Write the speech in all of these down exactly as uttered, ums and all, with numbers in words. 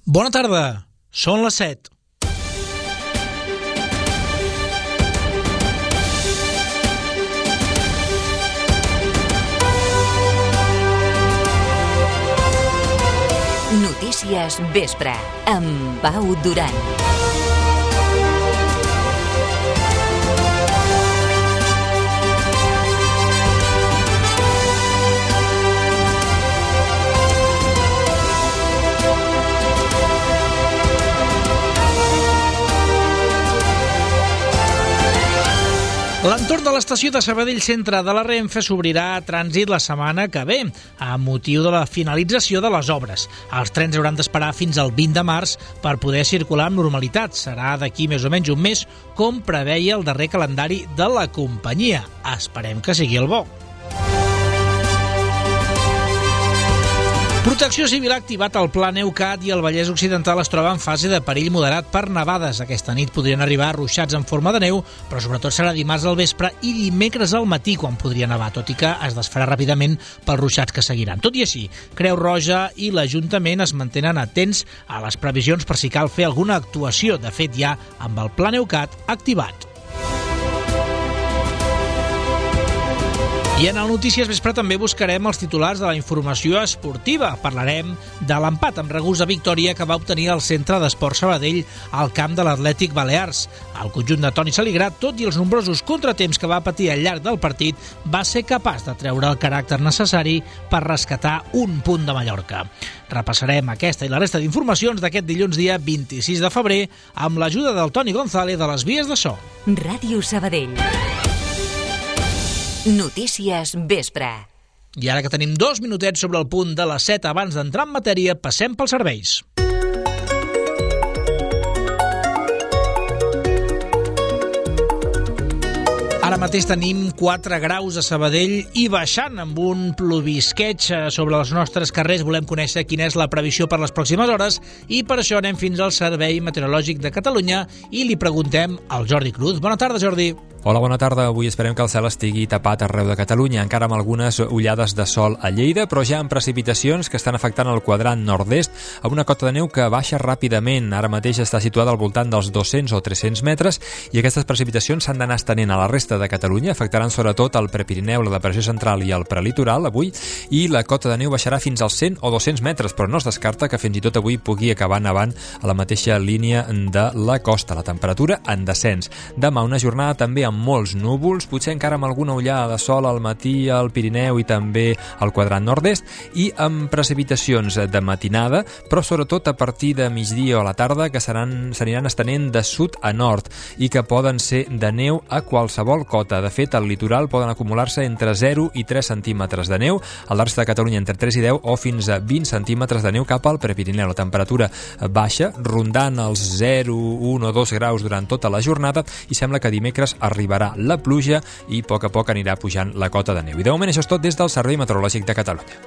Bona tarda, són les set. Notícies Vespre, amb Pau Duran. L'entorn de l'estació de Sabadell Centre de la Renfe s'obrirà a trànsit la setmana que ve, a motiu de la finalització de les obres. Els trens hauran d'esperar fins al vint de març per poder circular amb normalitat. Serà d'aquí més o menys un mes, com preveia el darrer calendari de la companyia. Esperem que sigui el bo. Protecció Civil ha activat el Pla Neucat i el Vallès Occidental es troba en fase de perill moderat per nevades. Aquesta nit podrien arribar ruixats en forma de neu, però sobretot serà dimarts al vespre i dimecres al matí quan podria nevar, tot i que es desfarà ràpidament pels ruixats que seguiran. Tot i així, Creu Roja i l'Ajuntament es mantenen atents a les previsions per si cal fer alguna actuació. De fet, ja amb el Pla Neucat activat. I en el Notícies Vespre també buscarem els titulars de la informació esportiva. Parlarem de l'empat amb regust a victòria que va obtenir el Centre d'Esport Sabadell al camp de l'Atlètic Balears. El conjunt de Toni Saligrat, tot i els nombrosos contratemps que va patir al llarg del partit, va ser capaç de treure el caràcter necessari per rescatar un punt de Mallorca. Repassarem aquesta i la resta d'informacions d'aquest dilluns dia vint-i-sis de febrer amb l'ajuda del Toni González de les vies de so. Ràdio Sabadell. Notícies Vespre. I ara que tenim dos minutets sobre el punt de les set abans d'entrar en matèria, passem pels serveis. Ara mateix tenim quatre graus a Sabadell i baixant amb un plovisqueig sobre els nostres carrers. Volem conèixer quina és la previsió per les pròximes hores i per això anem fins al Servei Meteorològic de Catalunya i li preguntem al Jordi Cruz. Bona tarda, Jordi. Hola, bona tarda. Avui esperem que el cel estigui tapat arreu de Catalunya, encara amb algunes ullades de sol a Lleida, però ja amb precipitacions que estan afectant el quadrant nord-est, amb una cota de neu que baixa ràpidament. Ara mateix està situada al voltant dels dos-cents o tres-cents metres i aquestes precipitacions s'han d'anar estenent a la resta de Catalunya, afectaran sobretot el Prepirineu, la Depressió Central i el Prelitoral avui, i la cota de neu baixarà fins als cent o dos-cents metres, però no es descarta que fins i tot avui pugui acabar nevant a la mateixa línia de la costa. La temperatura en descens. Demà una jornada també amb molts núvols, potser encara amb alguna ullada de sol al matí al Pirineu i també al quadrant nord-est, i amb precipitacions de matinada, però sobretot a partir de migdia o a la tarda, que seran, s'aniran estenent de sud a nord i que poden ser de neu a qualsevol cota. De fet, al litoral poden acumular-se entre zero i tres centímetres de neu, a la resta de Catalunya entre tres i deu o fins a vint centímetres de neu cap al Prepirineu. La temperatura baixa, rondant els zero, un o dos graus durant tota la jornada, i sembla que dimecres arribarà la pluja i a poc a poc anirà pujant la cota de neu. I de moment això és tot des del Servei Meteorològic de Catalunya.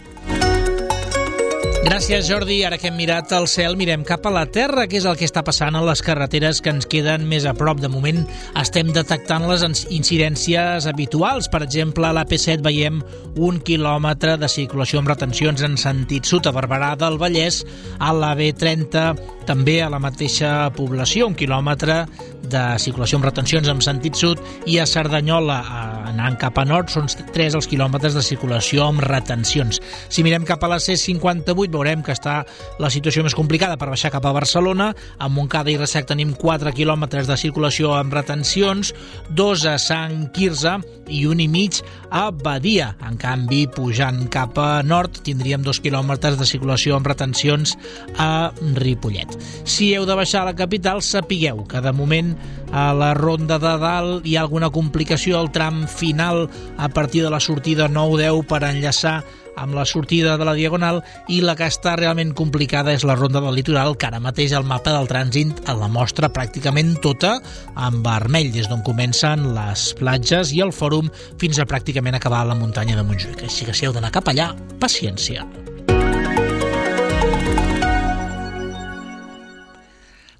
Gràcies, Jordi. Ara que hem mirat el cel, mirem cap a la terra, que és el que està passant a les carreteres que ens queden més a prop. De moment estem detectant les incidències habituals. Per exemple, a l'A P set veiem un quilòmetre de circulació amb retencions en sentit sud a Barberà del Vallès. A la B trenta també a la mateixa població, un quilòmetre de circulació amb retencions en sentit sud, i a Cerdanyola, anant cap a nord, són tres els quilòmetres de circulació amb retencions. Si mirem cap a la C cinquanta-vuit, veurem que està la situació més complicada per baixar cap a Barcelona. A Montcada i Reixac tenim quatre quilòmetres de circulació amb retencions, dos a Sant Quirze i un i mig a Badia. En canvi, pujant cap a nord, tindríem dos quilòmetres de circulació amb retencions a Ripollet. Si heu de baixar a la capital, sapigueu que de moment a la Ronda de Dalt hi ha alguna complicació al tram final a partir de la sortida nou deu per enllaçar amb la sortida de la Diagonal, i la que està realment complicada és la Ronda del Litoral, que ara mateix el mapa del trànsit la mostra pràcticament tota en vermell, des d'on comencen les platges i el fòrum fins a pràcticament acabar a la muntanya de Montjuïc. Així que si heu d'anar cap allà, paciència.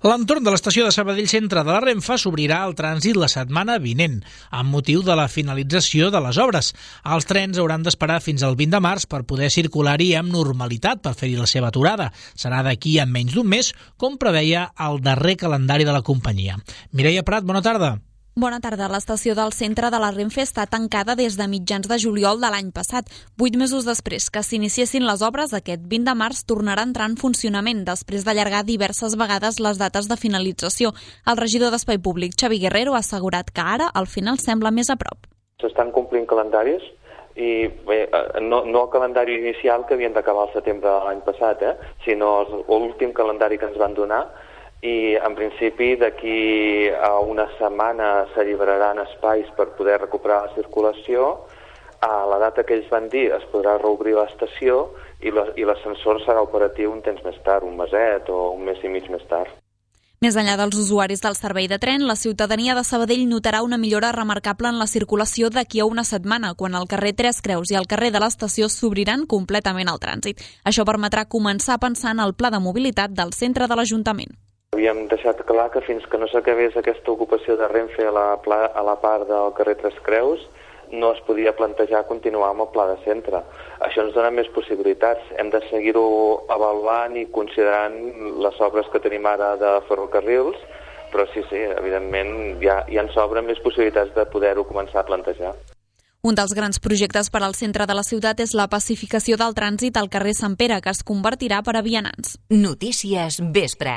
L'entorn de l'estació de Sabadell Centre de la Renfe s'obrirà al trànsit la setmana vinent, amb motiu de la finalització de les obres. Els trens hauran d'esperar fins al vint de març per poder circular-hi amb normalitat per fer-hi la seva aturada. Serà d'aquí a menys d'un mes, com preveia el darrer calendari de la companyia. Mireia Prat, bona tarda. Bona tarda. L'estació del centre de la Renfe està tancada des de mitjans de juliol de l'any passat. Vuit mesos després que s'iniciessin les obres, aquest vint de març tornarà a entrar en funcionament després d'allargar diverses vegades les dates de finalització. El regidor d'Espai Públic, Xavi Guerrero, ha assegurat que ara al final sembla més a prop. S'estan complint calendaris i bé, no, no el calendari inicial que havien d'acabar al setembre de l'any passat, eh, sinó l'últim calendari que ens van donar. I en principi d'aquí a una setmana s'alliberaran espais per poder recuperar la circulació. A la data que ells van dir es podrà reobrir l'estació i l'ascensor serà operatiu un temps més tard, un meset o un mes i mig més tard. Més enllà dels usuaris del servei de tren, la ciutadania de Sabadell notarà una millora remarcable en la circulació d'aquí a una setmana, quan el carrer Tres Creus i el carrer de l'estació s'obriran completament al trànsit. Això permetrà començar a pensar en el pla de mobilitat del centre de l'Ajuntament. Havíem deixat clar que fins que no s'acabés aquesta ocupació de Renfe a la, pla, a la part del carrer Tres Creus no es podia plantejar continuar amb el pla de centre. Això ens dona més possibilitats. Hem de seguir-ho avaluant i considerant les obres que tenim ara de ferrocarrils, però sí, sí, evidentment ja, ja ens obren més possibilitats de poder-ho començar a plantejar. Un dels grans projectes per al centre de la ciutat és la pacificació del trànsit al carrer Sant Pere, que es convertirà per a vianants. Notícies Vespre.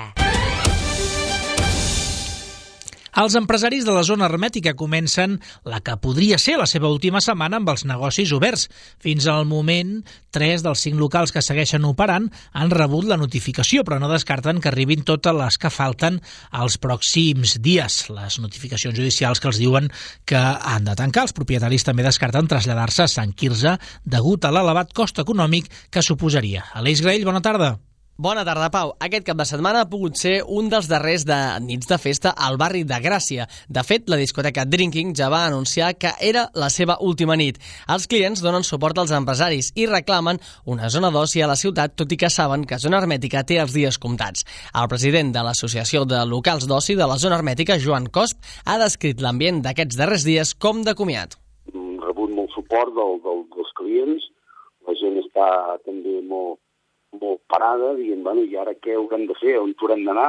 Els empresaris de la zona hermètica comencen la que podria ser la seva última setmana amb els negocis oberts. Fins al moment, tres dels cinc locals que segueixen operant han rebut la notificació, però no descarten que arribin totes les que falten als pròxims dies. Les notificacions judicials que els diuen que han de tancar. Els propietaris també descarten traslladar-se a Sant Quirze degut a l'elevat cost econòmic que suposaria. Aleix Graell, bona tarda. Bona tarda, Pau. Aquest cap de setmana ha pogut ser un dels darrers de nits de festa al barri de Gràcia. De fet, la discoteca Drinking ja va anunciar que era la seva última nit. Els clients donen suport als empresaris i reclamen una zona d'oci a la ciutat, tot i que saben que Zona Hermètica té els dies comptats. El president de l'Associació de Locals d'Oci de la Zona Hermètica, Joan Cosp, ha descrit l'ambient d'aquests darrers dies com de comiat. Hem rebut molt suport del, del, dels clients, la gent està també molt molt parada, dient, bueno, i ara què haurem de fer? On haurem d'anar?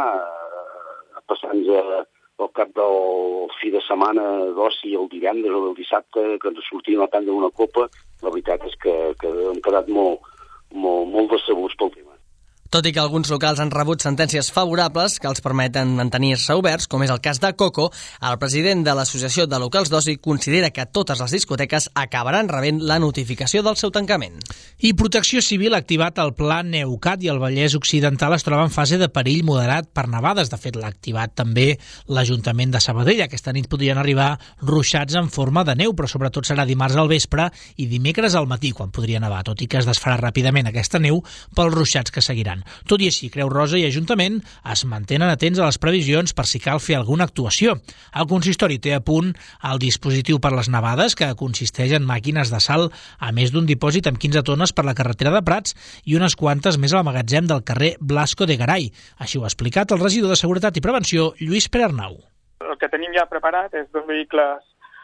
Passant-nos al cap del fi de setmana d'oci el divendres o el dissabte, que ens sortim a prendre una copa, la veritat és que, que hem quedat molt, molt, molt decebuts pel tema. Tot i que alguns locals han rebut sentències favorables que els permeten mantenir-se oberts, com és el cas de Coco, el president de l'Associació de Locals d'Oci considera que totes les discoteques acabaran rebent la notificació del seu tancament. I Protecció Civil ha activat el Pla Neucat i el Vallès Occidental es troba en fase de perill moderat per nevades. De fet, l'ha activat també l'Ajuntament de Sabadell. Aquesta nit podrien arribar ruixats en forma de neu, però sobretot serà dimarts al vespre i dimecres al matí quan podria nevar, tot i que es desfarà ràpidament aquesta neu pels ruixats que seguiran. Tot i així, Creu Roja i Ajuntament es mantenen atents a les previsions per si cal fer alguna actuació. El consistori té a punt el dispositiu per les nevades, que consisteix en màquines de sal, a més d'un dipòsit amb quinze tones per la carretera de Prats i unes quantes més al magatzem del carrer Blasco de Garay. Així ho ha explicat el regidor de Seguretat i Prevenció, Lluís Perarnau. El que tenim ja preparat és dos vehicles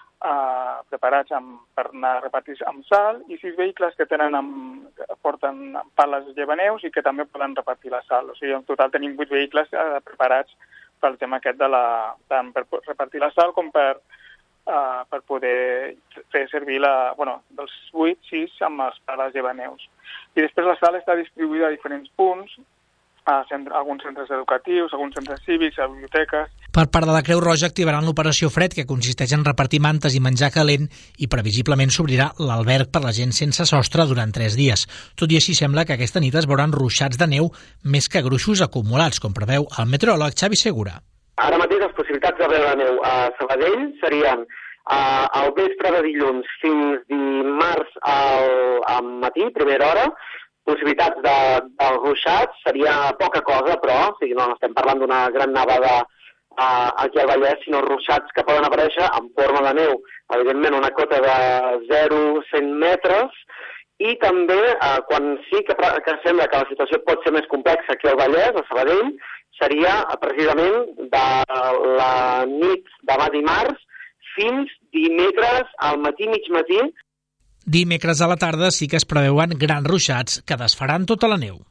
Uh, preparats amb, per anar a repartir amb sal i sis vehicles que tenen amb, que porten pales llevaneus i que també poden repartir la sal. O sigui, en total tenim vuit vehicles uh, preparats pel tema aquest de la, tant per repartir la sal com per, uh, per poder fer servir la, bueno, dels vuit, sis amb les pales llevaneus. I després la sal està distribuïda a diferents punts, a centre, alguns centres educatius, alguns centres cívics, a biblioteques. Per part de la Creu Roja activaran l'operació Fred, que consisteix en repartir mantes i menjar calent, i previsiblement s'obrirà l'alberg per la gent sense sostre durant tres dies. Tot i així sembla que aquesta nit es veuran ruixats de neu més que gruixos acumulats, com preveu el meteoròleg Xavi Segura. Ara mateix les possibilitats de veure la neu a Sabadell serien uh, al vespre de dilluns fins dimarts al, al matí, primera hora. Possibilitats de, dels ruixats seria poca cosa, però o sigui, no estem parlant d'una gran nevada uh, aquí al Vallès, sinó ruixats que poden aparèixer en forma de neu. Evidentment, una cota de zero a cent metres, i també, uh, quan sí que, que sembla que la situació pot ser més complexa aquí al Vallès, a Sabadell, seria precisament de la nit demà dimarts fins dimecres al matí, mig matí. Dimecres a la tarda sí que es preveuen grans ruixats que desfaran tota la neu.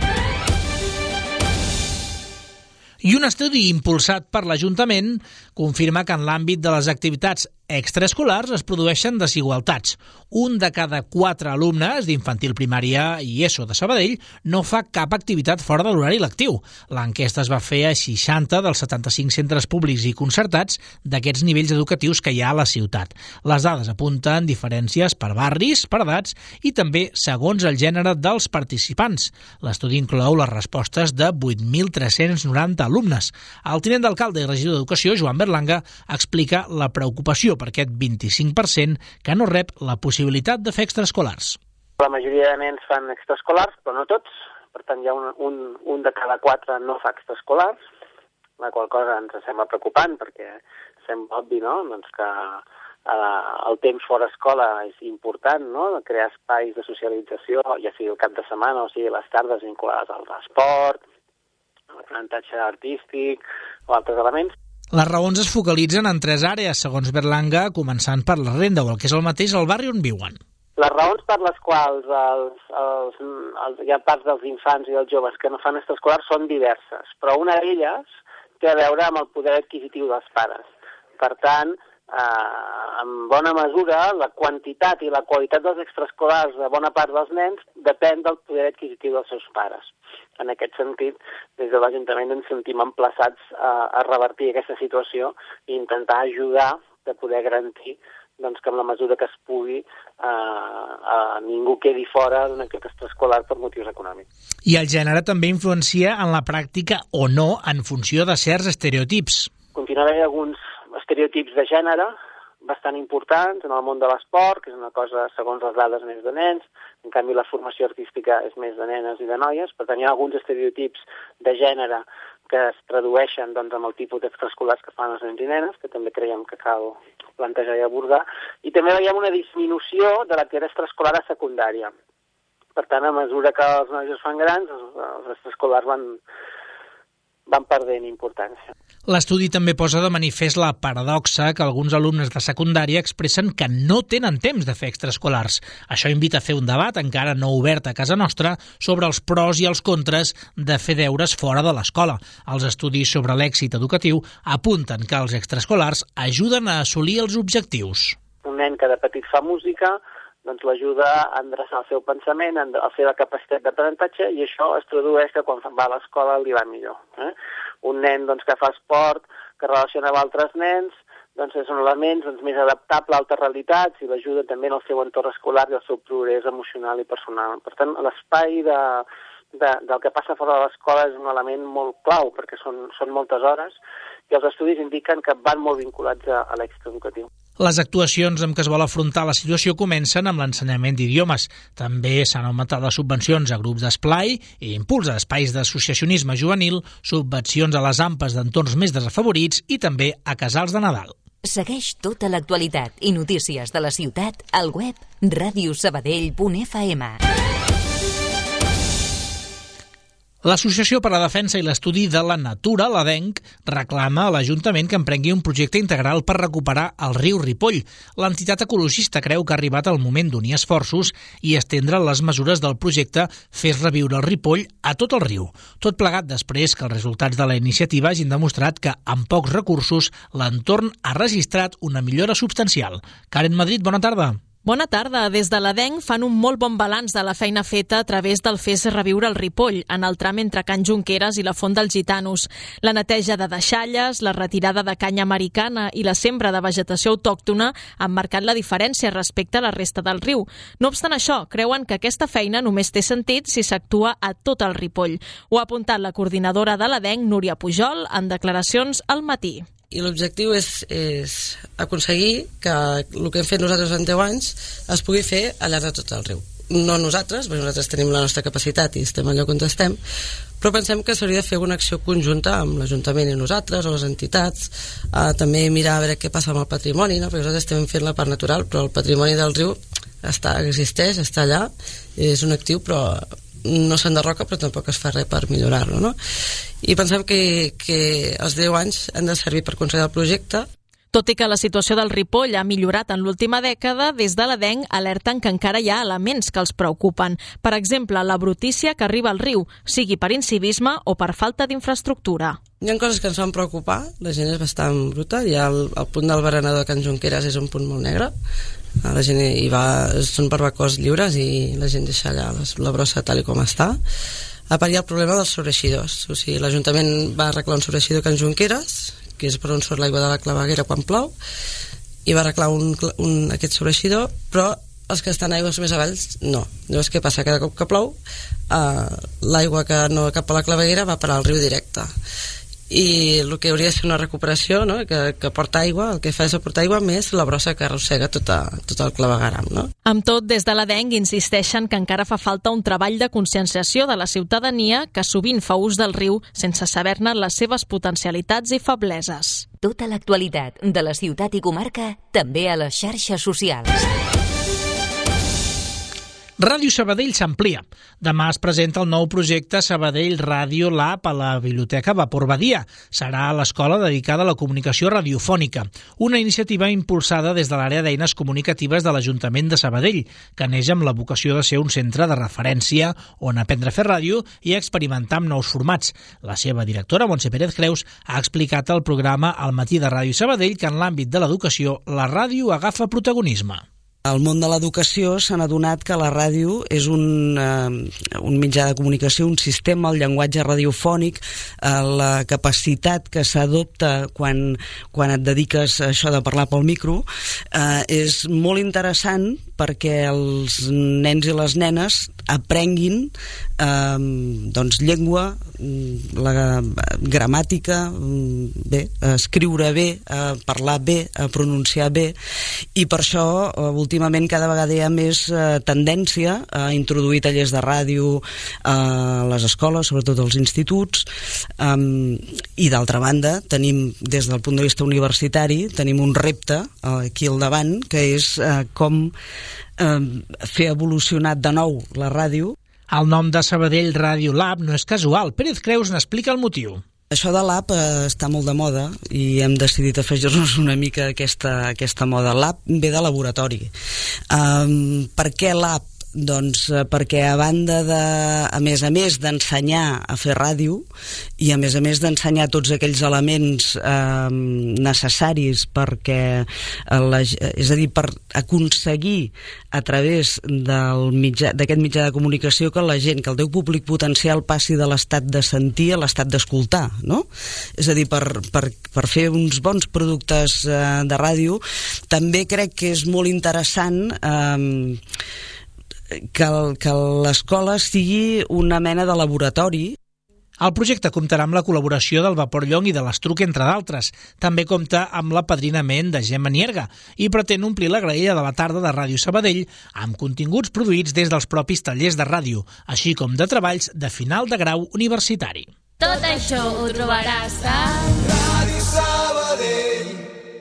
I un estudi impulsat per l'Ajuntament confirma que en l'àmbit de les activitats extraescolars es produeixen desigualtats. Un de cada quatre alumnes d'infantil primària i ESO de Sabadell no fa cap activitat fora de l'horari lectiu. L'enquesta es va fer a seixanta dels setanta-cinc centres públics i concertats d'aquests nivells educatius que hi ha a la ciutat. Les dades apunten diferències per barris, per edats i també segons el gènere dels participants. L'estudi inclou les respostes de vuit mil tres-cents noranta alumnes. El tinent d'alcalde i regidor d'Educació, Joan Berlanga, explica la preocupació per aquest vint-i-cinc per cent que no rep la possibilitat de fer extraescolars. La majoria de nens fan extraescolars, però no tots. Per tant, hi ha un, un, un de cada quatre no fa extraescolars, la qual cosa ens sembla preocupant, perquè sembla obvi, no?, doncs que eh, el temps fora escola és important, no?, de crear espais de socialització, ja sigui el cap de setmana o sigui les tardes vinculades al esport, l'aprenentatge artístic o altres elements. Les raons es focalitzen en tres àrees, segons Berlanga, començant per la renda o el que és el mateix al barri on viuen. Les raons per les quals els, els, els, hi ha parts dels infants i dels joves que no fan extraescolars són diverses, però una d'elles té a veure amb el poder adquisitiu dels pares. Per tant, eh, en bona mesura, la quantitat i la qualitat dels extraescolars de bona part dels nens depèn del poder adquisitiu dels seus pares. En aquest sentit, des de l'Ajuntament ens sentim emplaçats a, a revertir aquesta situació i intentar ajudar a poder garantir doncs, que en la mesura que es pugui eh, eh, ningú quedi fora d'un aquest extraescolar per motius econòmics. I el gènere també influencia en la pràctica o no en funció de certs estereotips. Continua havent alguns estereotips de gènere bastant importants en el món de l'esport, que és una cosa, segons les dades, més de nens. En canvi, la formació artística és més de nenes i de noies. Per tant, hi ha alguns estereotips de gènere que es tradueixen doncs, amb el tipus d'extraescolars que fan els nens i nenes, que també creiem que cal plantejar i abordar. I també veiem una disminució de l'activitat extraescolar a secundària. Per tant, a mesura que els nois es fan grans, els extraescolars van, van perdent importància. L'estudi també posa de manifest la paradoxa que alguns alumnes de secundària expressen que no tenen temps de fer extraescolars. Això invita a fer un debat, encara no obert a casa nostra, sobre els pros i els contres de fer deures fora de l'escola. Els estudis sobre l'èxit educatiu apunten que els extraescolars ajuden a assolir els objectius. Un nen que de petit fa música doncs l'ajuda a endreçar el seu pensament, a la seva capacitat d'aprenentatge, i això es tradueix que quan va a l'escola li va millor. Eh? Un nen doncs, que fa esport, que relaciona amb altres nens, doncs és un element doncs, més adaptable a altres realitats i l'ajuda també en el seu entorn escolar i el seu progrés emocional i personal. Per tant, l'espai de, de, del que passa fora de l'escola és un element molt clau, perquè són, són moltes hores, i els estudis indiquen que van molt vinculats a, a l'èxit educatiu. Les actuacions amb què es vol afrontar la situació comencen amb l'ensenyament d'idiomes. També s'han augmentat les subvencions a grups d'esplai i impuls a espais d'associacionisme juvenil, subvencions a les AMPAs d'entorns més desafavorits i també a casals de Nadal. Segueix tota l'actualitat i notícies de la ciutat al web ràdio sabadell punt f m. L'Associació per a la Defensa i l'Estudi de la Natura, l'A D E N C, reclama a l'Ajuntament que emprengui un projecte integral per recuperar el riu Ripoll. L'entitat ecologista creu que ha arribat el moment d'unir esforços i estendre les mesures del projecte Fes reviure el Ripoll a tot el riu. Tot plegat després que els resultats de la iniciativa hagin demostrat que, amb pocs recursos, l'entorn ha registrat una millora substancial. Karen Madrid, bona tarda. Bona tarda. Des de l'A D E N C fan un molt bon balanç de la feina feta a través del Fes reviure el Ripoll, en el tram entre Can Junqueras i la Font dels Gitanos. La neteja de deixalles, la retirada de canya americana i la sembra de vegetació autòctona han marcat la diferència respecte a la resta del riu. No obstant això, creuen que aquesta feina només té sentit si s'actua a tot el Ripoll. Ho ha apuntat la coordinadora de l'A D E N C, Núria Pujol, en declaracions al Matí. I l'objectiu és, és aconseguir que el que hem fet nosaltres en deu anys es pugui fer al llarg de tot el riu. No nosaltres, perquè nosaltres tenim la nostra capacitat i estem allò on estem, però pensem que s'hauria de fer una acció conjunta amb l'Ajuntament i nosaltres, o les entitats, eh, també mirar a veure què passa amb el patrimoni, no? Perquè nosaltres estem fent la part natural, però el patrimoni del riu està, existeix, està allà, és un actiu, però no s'enderroca però tampoc es fa res per millorar-lo, no? I pensem que, que els deu anys han de servir per aconseguir el projecte. Tot i que la situació del Ripoll ha millorat en l'última dècada, des de l'Adenc alerten que encara hi ha elements que els preocupen. Per exemple, la brutícia que arriba al riu, sigui per incivisme o per falta d'infraestructura. Hi ha coses que ens fan preocupar, la gent és bastant bruta, hi ha el, el punt del berenador de Can Junqueras és un punt molt negre, la gent hi va, són barbacoes lliures i la gent deixa allà la brossa tal i com està. A part hi ha el problema dels sobreixidors, o sigui, l'Ajuntament va arreglar un sobreixidor a Can Junqueras, que és per on surt l'aigua de la claveguera quan plou, i va arreglar un, un, aquest sobreixidor, però els que estan a aigües més avall no. Llavors què passa? Cada cop que plou eh, l'aigua que no cap a la claveguera va parar al riu directe, i el que hauria de ser una recuperació, no? que, que porta aigua, el que fa és aportar aigua més la brossa que arrossega tot, a, tot el clavegueram, no? Amb tot, des de l'Adenc insisteixen que encara fa falta un treball de conscienciació de la ciutadania que sovint fa ús del riu sense saber-ne les seves potencialitats i febleses. Tota l'actualitat de la ciutat i comarca també a les xarxes socials. Ràdio Sabadell s'amplia. Demà es presenta el nou projecte Sabadell Radio Lab a la Biblioteca Vapor Badia. Serà a l'escola dedicada a la comunicació radiofònica, una iniciativa impulsada des de l'àrea d'eines comunicatives de l'Ajuntament de Sabadell, que neix amb la vocació de ser un centre de referència on aprendre a fer ràdio i experimentar amb nous formats. La seva directora, Montse Pérez Creus, ha explicat al programa Al matí de Ràdio Sabadell que en l'àmbit de l'educació la ràdio agafa protagonisme. El món de l'educació s'han adonat que la ràdio és un, eh, un mitjà de comunicació, un sistema, el llenguatge radiofònic, eh, la capacitat que s'adopta quan, quan et dediques a això de parlar pel micro, eh, és molt interessant perquè els nens i les nenes aprenguin eh, doncs llengua, la gramàtica, bé, escriure bé, eh, parlar bé, eh, pronunciar bé, i per això eh, últimament cada vegada hi ha més eh, tendència a introduir tallers de ràdio a les escoles, sobretot als instituts, um, i d'altra banda tenim, des del punt de vista universitari, tenim un repte eh, aquí al davant, que és eh, com eh, fer evolucionar de nou la ràdio. El nom de Sabadell Radio Lab no és casual. Pérez Creus n'explica el motiu. Això de l'app eh, està molt de moda i hem decidit afegir-nos una mica a aquesta, aquesta moda. L'app ve de laboratori. Um, per què l'app? Doncs eh, perquè a banda de, a més a més d'ensenyar a fer ràdio i a més a més d'ensenyar tots aquells elements eh, necessaris perquè eh, la, és a dir, per aconseguir a través del mitjà, d'aquest mitjà de comunicació que la gent, que el teu públic potencial passi de l'estat de sentir a l'estat d'escoltar, no? És a dir, per, per, per fer uns bons productes eh, de ràdio també crec que és molt interessant eh, que, que l'escola sigui una mena de laboratori. El projecte comptarà amb la col·laboració del Vapor Llong i de l'Estruc, entre d'altres. També compta amb l'apadrinament de Gemma Nierga i pretén omplir la graella de la tarda de Ràdio Sabadell amb continguts produïts des dels propis tallers de ràdio, així com de treballs de final de grau universitari. Tot això ho trobaràs a Ràdio Sabadell.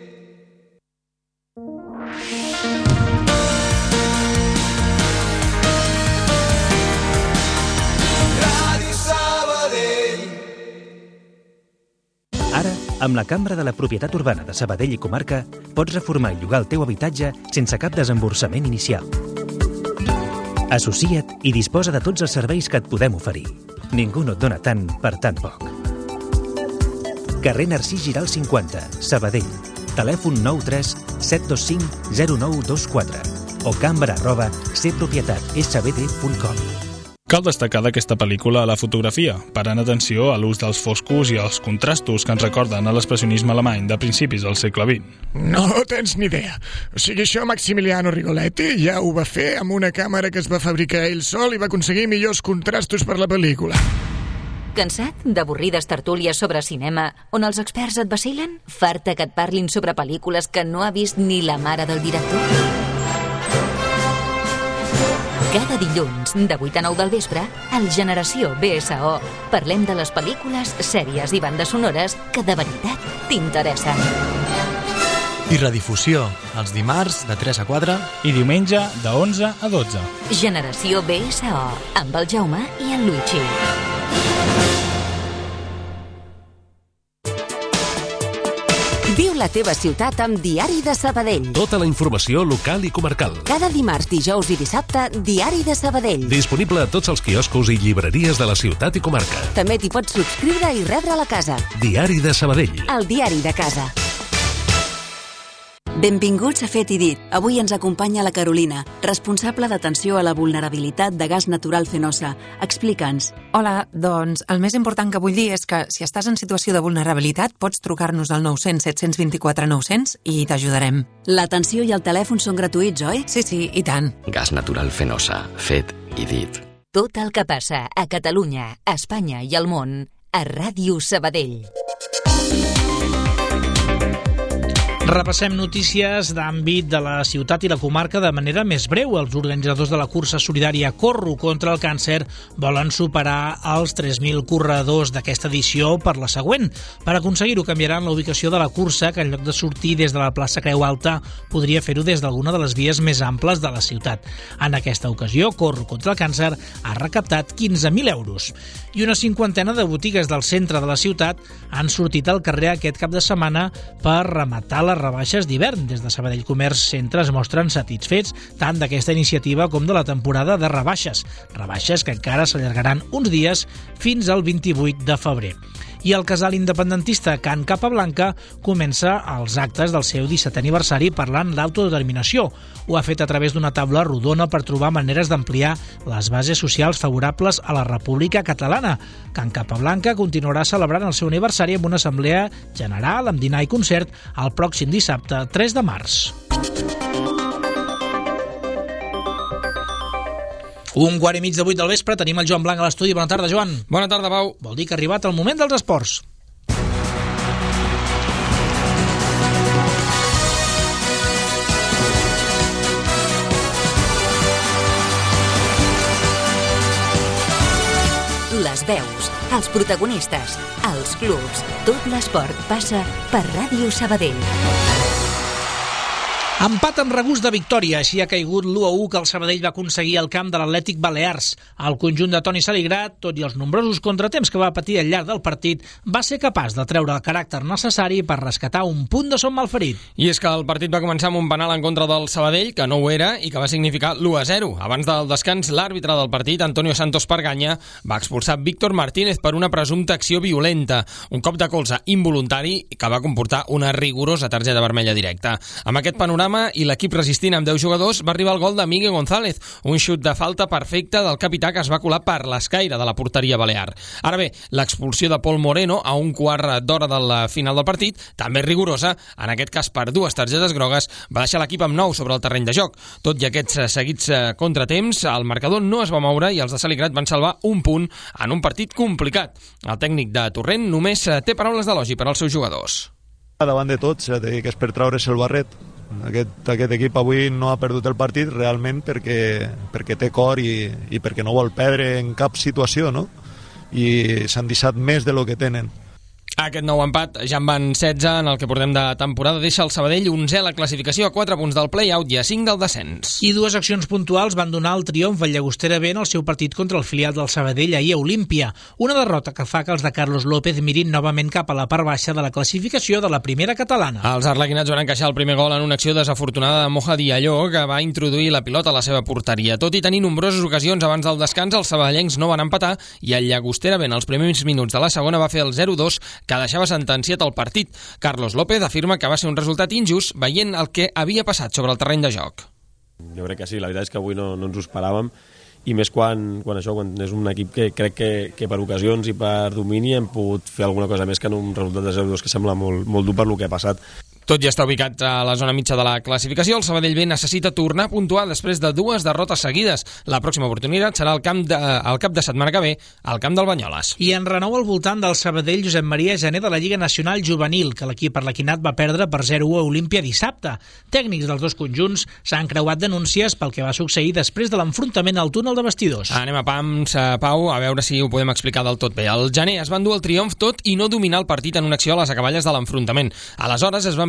Ara, amb la Cambra de la Propietat Urbana de Sabadell i Comarca, pots reformar i llogar el teu habitatge sense cap desemborsament inicial. Associa't i disposa de tots els serveis que et podem oferir. Ningú no et dona tant per tan poc. Carrer Narcís Giral cinquanta, Sabadell. Telèfon nou tres set dos cinc zero nou dos quatre o cambra arroba cpropietat s b d punt com. Cal destacar d'aquesta pel·lícula la fotografia, parant atenció a l'ús dels foscos i els contrastos que ens recorden a l'expressionisme alemany de principis del segle vint. No tens ni idea. O sigui, això Maximiliano Rigoletti ja ho va fer amb una càmera que es va fabricar ell sol i va aconseguir millors contrastos per la pel·lícula. Cansat d'avorrides tertúlies sobre cinema on els experts et vacilen? Farta que et parlin sobre pel·lícules que no ha vist ni la mare del director? Cada dilluns, de vuit a nou del vespre, al Generació B S O, parlem de les pel·lícules, sèries i bandes sonores que de veritat t'interessen. I redifusió, els dimarts de tres a quatre i diumenge de onze a dotze. Generació B S O, amb el Jaume i en Luigi. Viu la teva ciutat amb Diari de Sabadell. Tota la informació local i comarcal. Cada dimarts, dijous i dissabte, Diari de Sabadell. Disponible a tots els quioscos i llibreries de la ciutat i comarca. També t'hi pots subscriure i rebre a la casa. Diari de Sabadell. El diari de casa. Benvinguts a Fet i Dit. Avui ens acompanya la Carolina, responsable d'atenció a la vulnerabilitat de Gas Natural Fenosa. Explica'ns. Hola, doncs el més important que vull dir és que si estàs en situació de vulnerabilitat pots trucar-nos al nou cents set dos quatre nou cents i t'ajudarem. L'atenció i el telèfon són gratuïts, oi? Sí, sí, i tant. Gas Natural Fenosa. Fet i Dit. Tot el que passa a Catalunya, a Espanya i al món a Ràdio Sabadell. Repassem notícies d'àmbit de la ciutat i la comarca de manera més breu. Els organitzadors de la cursa solidària Corro contra el càncer volen superar els tres mil corredors d'aquesta edició per la següent. Per aconseguir-ho canviaran la ubicació de la cursa, que en lloc de sortir des de la plaça Creu Alta podria fer-ho des d'alguna de les vies més amples de la ciutat. En aquesta ocasió, Corro contra el càncer ha recaptat quinze mil euros. I una cinquantena de botigues del centre de la ciutat han sortit al carrer aquest cap de setmana per rematar les rebaixes d'hivern. Des de Sabadell Comerç Centre es mostren satisfets tant d'aquesta iniciativa com de la temporada de rebaixes. Rebaixes que encara s'allargaran uns dies fins al vint-i-vuit de febrer. I el casal independentista Can Capablanca comença els actes del seu dissetè aniversari parlant d'autodeterminació. Ho ha fet a través d'una taula rodona per trobar maneres d'ampliar les bases socials favorables a la República Catalana. Can Capablanca continuarà celebrant el seu aniversari amb una assemblea general amb dinar i concert el pròxim dissabte tres de març. Un quart i mig de vuit del vespre, tenim el Joan Blanc a l'estudi. Bona tarda, Joan. Bona tarda, Pau. Vol dir que ha arribat el moment dels esports. Les veus, els protagonistes, els clubs, tot l'esport passa per Ràdio Sabadell. Empat amb regust de victòria, així ha caigut l'u a u que el Sabadell va aconseguir al camp de l'Atlètic Balears. El conjunt de Toni Saligrat, tot i els nombrosos contratemps que va patir al llarg del partit, va ser capaç de treure el caràcter necessari per rescatar un punt de son malferit. I és que el partit va començar amb un penal en contra del Sabadell, que no ho era, i que va significar l'u a zero. Abans del descans, l'àrbitre del partit, Antonio Santos Parganya, va expulsar Víctor Martínez per una presumpta acció violenta, un cop de colze involuntari que va comportar una rigorosa targeta vermella directa. Amb aquest panorama i l'equip resistint amb deu jugadors, va arribar el gol de Miguel González, un xut de falta perfecte del capità que es va colar per l'escaire de la porteria balear. Ara bé, l'expulsió de Pol Moreno a un quart d'hora de la final del partit, també rigorosa, en aquest cas per dues targetes grogues, va deixar l'equip amb nou sobre el terreny de joc. Tot i aquests seguits contratemps, el marcador no es va moure i els de Saligrat van salvar un punt en un partit complicat. El tècnic de Torrent només té paraules d'elogi per als seus jugadors. Davant de tots, ja t'he dit que és per treure's el barret. Aquest, aquest equip avui no ha perdut el partit realment perquè, perquè té cor i, i perquè no vol perdre en cap situació, no? I s'han deixat més de lo que tenen. Aquest nou empat, ja en van setze en el que portem de temporada, deixa el Sabadell onzè a la classificació, a quatre punts del play-out i a cinc del descens. I dues accions puntuals van donar el triomf al Llagostera B en el seu partit contra el filial del Sabadell ahir a Olímpia. Una derrota que fa que els de Carlos López mirin novament cap a la part baixa de la classificació de la primera catalana. Els arlequinats van encaixar el primer gol en una acció desafortunada de Moja Diallo, que va introduir la pilota a la seva porteria. Tot i tenir nombroses ocasions abans del descans, els sabadellencs no van empatar i el Llagostera B en els primers minuts de la segona va fer el zero dos, que deixava sentenciat el partit. Carlos López afirma que va ser un resultat injust veient el que havia passat sobre el terreny de joc. Jo crec que sí, la veritat és que avui no, no ens ho esperàvem, i més quan, quan això quan és un equip que crec que, que per ocasions i per domini hem pogut fer alguna cosa més que en un resultat de zero dos que sembla molt, molt dur per lo que ha passat. Tot ja està ubicat a la zona mitja de la classificació. El Sabadell B necessita tornar a puntuar després de dues derrotes seguides. La pròxima oportunitat serà el camp de, el cap de setmana que ve al camp del Banyoles. I en renou al voltant del Sabadell Josep Maria Gené de la Lliga Nacional Juvenil, que l'equip arlequinat va perdre per zero a u a Olímpia dissabte. Tècnics dels dos conjunts s'han creuat denúncies pel que va succeir després de l'enfrontament al túnel de vestidors. Anem a pams, a Pau, a veure si ho podem explicar del tot bé. El Gené es va endur el triomf tot i no dominar el partit en una acció a les acaballes de l'enfrontament. Aleshores es van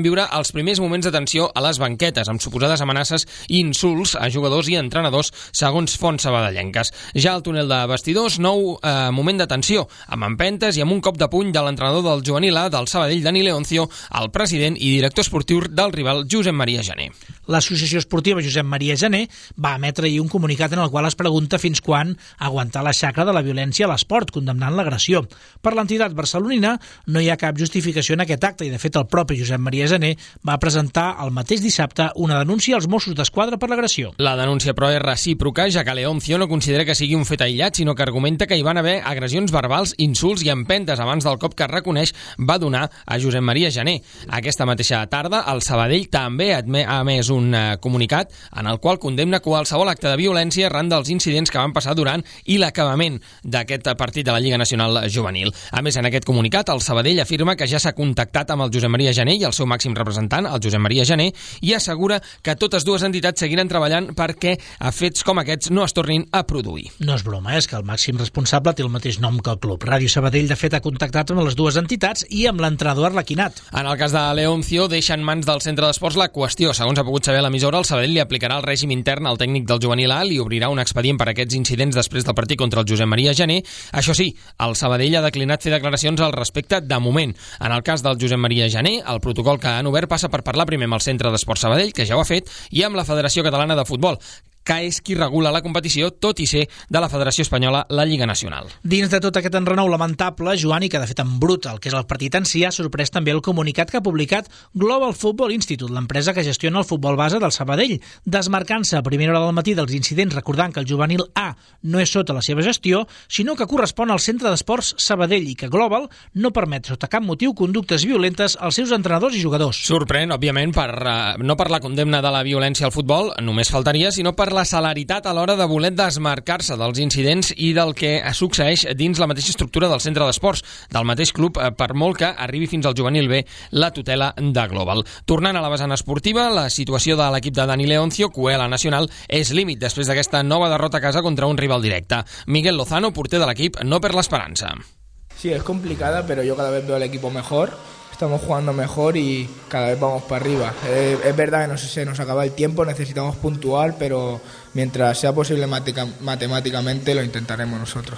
van viure els primers moments de tensió a les banquetes, amb suposades amenaces i insults a jugadors i entrenadors, segons fonts sabadellenques. Ja al túnel de vestidors, nou eh, moment de tensió, amb empentes i amb un cop de puny de l'entrenador del juvenil A del Sabadell, Dani Leoncio, al president i director esportiu del rival Josep Maria Jané. L'Associació Esportiva Josep Maria Jané va emetre ahir un comunicat en el qual es pregunta fins quan aguantar la xacra de la violència a l'esport, condemnant l'agressió. Per l'entitat barcelonina no hi ha cap justificació en aquest acte i, de fet, el propi Josep Maria Jané va presentar el mateix dissabte una denúncia als Mossos d'Esquadra per l'agressió. La denúncia, però, és recíproca, ja que Leoncio no considera que sigui un fet aïllat, sinó que argumenta que hi van haver agressions verbals, insults i empentes abans del cop que reconeix va donar a Josep Maria Jané. Aquesta mateixa tarda, el Sabadell també ha emès un comunicat en el qual condemna qualsevol acte de violència arran dels incidents que van passar durant i l'acabament d'aquest partit de la Lliga Nacional Juvenil. A més, en aquest comunicat, el Sabadell afirma que ja s'ha contactat amb el Josep Maria Jané i el seu màxim representant, el Josep Maria Jané, i assegura que totes dues entitats seguiran treballant perquè fets com aquests no es tornin a produir. No és broma, és que el màxim responsable té el mateix nom que el club. Ràdio Sabadell, de fet, ha contactat amb les dues entitats i amb l'entrenador Arlequinat. En el cas de Leoncio, deixa en mans del centre d'esports la qüestió. Segons ha pogut saber l'emissora, el Sabadell li aplicarà el règim intern al tècnic del juvenil A, li obrirà un expedient per aquests incidents després del partit contra el Josep Maria Jané. Això sí, el Sabadell ha declinat fer declaracions al respecte de moment. En el cas del Josep Maria Jané, el protocol que han obert passa per parlar primer amb el Centre d'Esports Sabadell, que ja ho ha fet, i amb la Federació Catalana de Futbol, que és qui regula la competició, tot i ser de la Federació Espanyola la Lliga Nacional. Dins de tot aquest enrenou lamentable, Joan, i que de fet embruta el que és el partit en si, ha sorprès també el comunicat que ha publicat Global Football Institute, l'empresa que gestiona el futbol base del Sabadell, desmarcant-se a primera hora del matí dels incidents, recordant que el juvenil A no és sota la seva gestió, sinó que correspon al Centre d'Esports Sabadell i que Global no permet sota cap motiu conductes violentes als seus entrenadors i jugadors. Sorprèn, òbviament, per, uh, no per la condemna de la violència al futbol, només faltaria, sinó per la celeritat a l'hora de voler desmarcar-se dels incidents i del que succeeix dins la mateixa estructura del centre d'esports, del mateix club, per molt que arribi fins al juvenil B la tutela de Global. Tornant a la vessant esportiva, la situació de l'equip de Dani Leoncio, coer a la Nacional, és límit després d'aquesta nova derrota a casa contra un rival directe. Miguel Lozano, porter de l'equip, no perd l'esperança. Sí, es complicada, pero yo cada vez veo al equipo mejor. Estamos jugando mejor y cada vez vamos para arriba. Eh, es verdad que no sé, se nos acaba el tiempo, necesitamos puntuar, pero mientras sea posible matemáticamente lo intentaremos nosotros.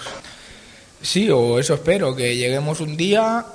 Sí, o eso espero, que lleguemos un día,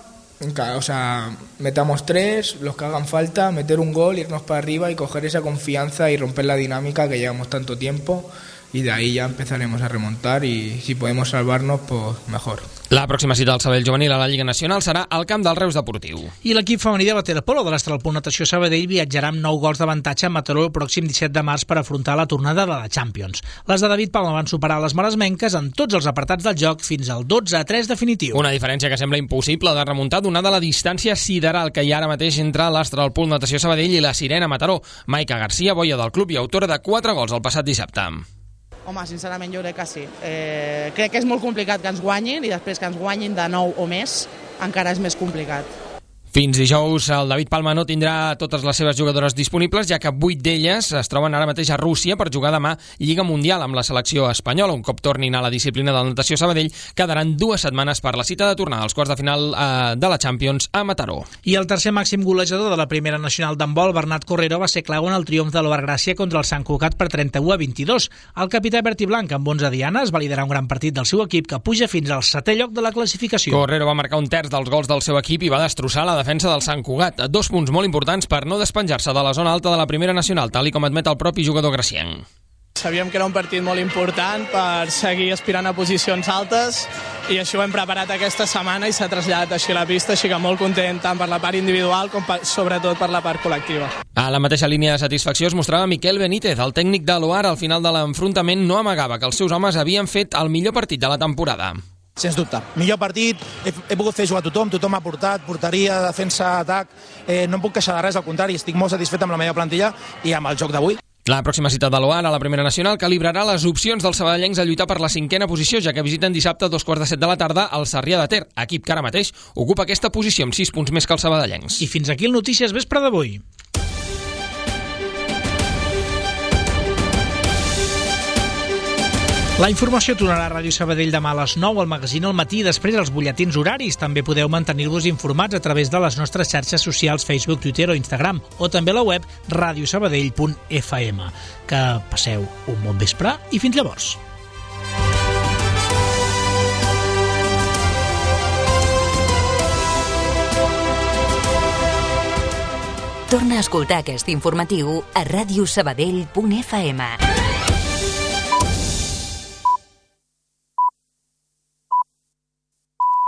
o sea, metamos tres, los que hagan falta, meter un gol, irnos para arriba y coger esa confianza y romper la dinámica que llevamos tanto tiempo. Y de ahí ya empezaremos a remontar y si podemos salvarnos, pues mejor. La pròxima cita del Sabadell juvenil a la Lliga Nacional serà al camp del Reus Deportiu. I l'equip femení de waterpolo de l'Astralpunt Natació Sabadell viatjarà amb nou gols d'avantatge a Mataró el pròxim disset de març per afrontar la tornada de la Champions. Les de David Palma van superar les maresmenques en tots els apartats del joc fins al dotze a tres definitiu. Una diferència que sembla impossible de remuntar donada la distància sideral que hi ha ara mateix entre l'Astralpunt Natació Sabadell i la Sirena Mataró. Maica Garcia, boia del club i autora de quatre gols el passat dissabte. Home, sincerament jo crec que sí. Eh, crec que és molt complicat que ens guanyin i després que ens guanyin de nou o més encara és més complicat. Fins dijous, el David Palma no tindrà totes les seves jugadores disponibles, ja que vuit d'elles es troben ara mateix a Rússia per jugar demà Lliga Mundial amb la selecció espanyola. Un cop tornin a la disciplina de la natació Sabadell, quedaran dues setmanes per la cita de tornar als quarts de final eh, de la Champions a Mataró. I el tercer màxim golejador de la primera nacional d'handbol, Bernat Correro, va ser clau en el triomf de l'Obar Gràcia contra el Sant Cugat per trenta-u a vint-i-dos. El capità verd i blanc, amb onze dianes, va liderar un gran partit del seu equip que puja fins al setè lloc de la classificació. Correro va marcar un terç dels gols del seu equip i va destrossar la defensa del Sant Cugat. Dos punts molt importants per no despenjar-se de la zona alta de la primera nacional, tal i com admet el propi jugador gracienc. Sabíem que era un partit molt important per seguir aspirant a posicions altes i això ho hem preparat aquesta setmana i s'ha traslladat així a la pista, així que molt content tant per la part individual com per, sobretot per la part col·lectiva. A la mateixa línia de satisfacció es mostrava Miquel Benítez. El tècnic de l'O A R al final de l'enfrontament no amagava que els seus homes havien fet el millor partit de la temporada. Sens dubte. Millor partit, he, he pogut fer jugar a tothom, tothom ha portat, porteria, defensa, atac, eh, no em puc queixar de res, al contrari, estic molt satisfet amb la meva plantilla i amb el joc d'avui. La pròxima cita de l'O A R a la primera nacional calibrarà les opcions dels sabadellencs a lluitar per la cinquena posició, ja que visiten dissabte a dos quarts de set de la tarda al Sarrià de Ter, equip que ara mateix ocupa aquesta posició amb sis punts més que els sabadellencs. I fins aquí el Notícies Vespre d'avui. La informació tornarà a Ràdio Sabadell demà a les nou, al magazín al matí, i després els butlletins horaris. També podeu mantenir-vos informats a través de les nostres xarxes socials Facebook, Twitter o Instagram, o també a la web radiosabadell punt f m. Que passeu un bon vespre i fins llavors. Torna a escoltar aquest informatiu a radiosabadell punt f m.